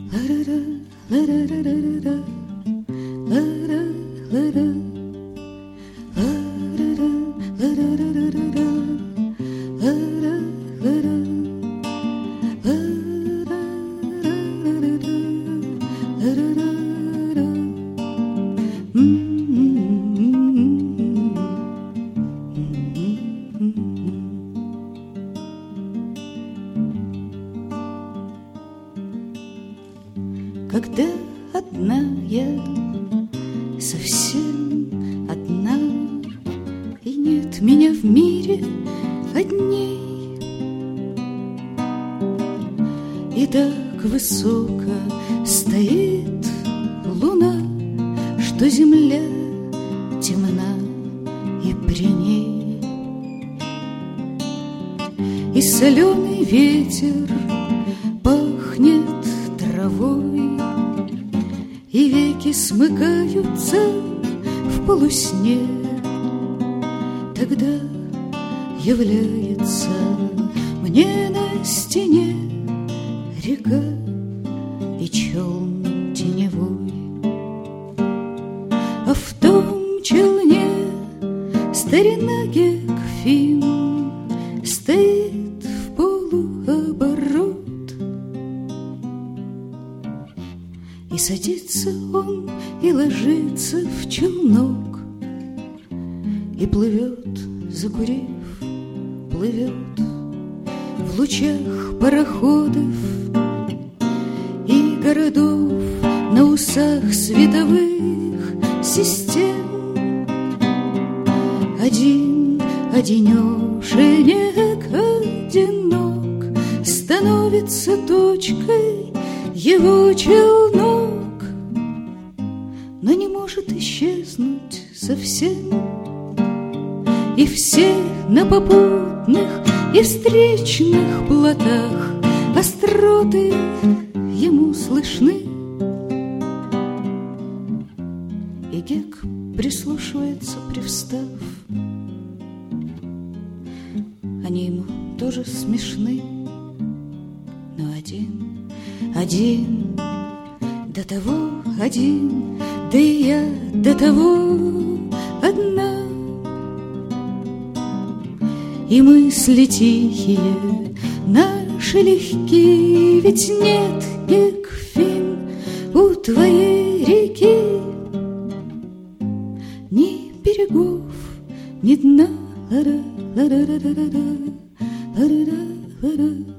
Когда одна я, совсем одна, и нет меня в мире одней, и так высоко стоит луна, что земля темна и при ней, и соленый ветер пахнет травой, и веки смыкаются в полусне. Тогда является мне на стене река и челн теневой, а в том челне старина Геккфин стоит в полуоборот. И садится он, и ложится в челнок, и плывет, закурив, плывет в лучах пароходов и городов на усах световых систем. Один, одинешенек, одинок, становится точкой его челнок, но не может исчезнуть совсем. И все на попутных и встречных плотах остроты ему слышны. И Гек прислушивается, привстав. Они ему тоже смешны, но один, до того один, да и я до того одна. И мысли тихие наши легки, ведь нет, Геккфин, у твоей реки ни берегов, ни дна.